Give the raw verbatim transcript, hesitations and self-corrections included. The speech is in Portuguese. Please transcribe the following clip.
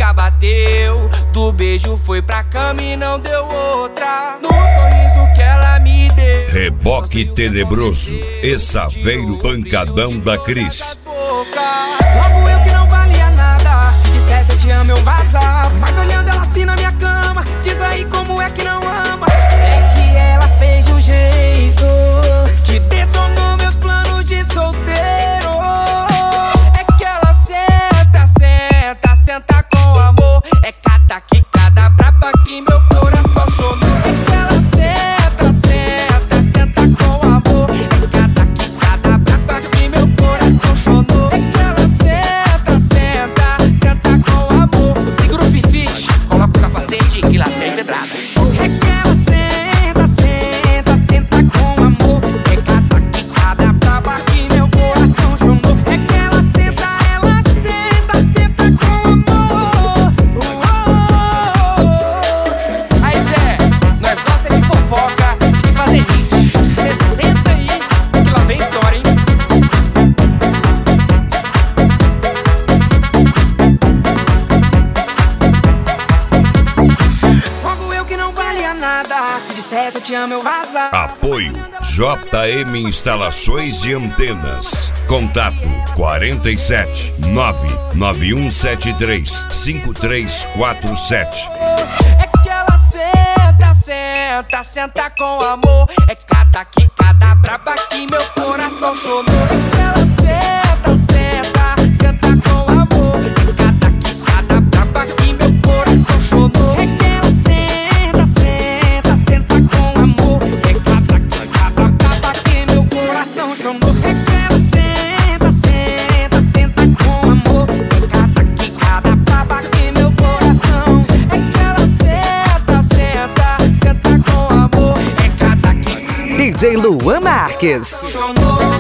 boca bateu, do beijo foi pra cama e não deu outra. No sorriso que ela me deu, Reboque Tenebroso e Saveiro Pancadão da Cris. Logo eu que não valia nada, se dissesse eu te amo eu vazava. Mas olhando ela assim na minha cama, diz aí como é que não ama. É que ela fez de um jeito que detonou meus planos de solteiro. É que ela senta, senta, senta com amor. É cada quicada braba que meu coração chorou. É que ela senta, senta, senta com amor. É cada quicada braba que meu coração chorou. É que ela senta, senta, senta com amor. Segura o fifite, coloca o capacete que lá tem pedrada. É que ela senta, senta, senta com amor. É cada quicada braba que meu coração chorou. É que ela senta, ela senta, senta com amor. Aí Zé, nós gosta de fofoca e de fazer hit. Cê senta aí que lá vem história, hein? Logo eu que não valia nada, se dissesse eu te amo eu vazava. Apoio J M Instalações de Antenas. Contato quarenta e sete, nove nove um sete três, cinco três quatro sete. É que ela senta, senta, senta com amor. É cada quicada braba que meu coração chorou. É que ela senta, senta, senta com amor. É cada quicada braba que meu coração chorou. É que ela senta, senta, senta com amor. É cada quicada braba que meu coração chorou. É que ela senta, senta, senta com amor. É cada quicada braba que meu coração. É que ela senta, senta, senta com amor. É cada quicada D J Luan Marques. chorou.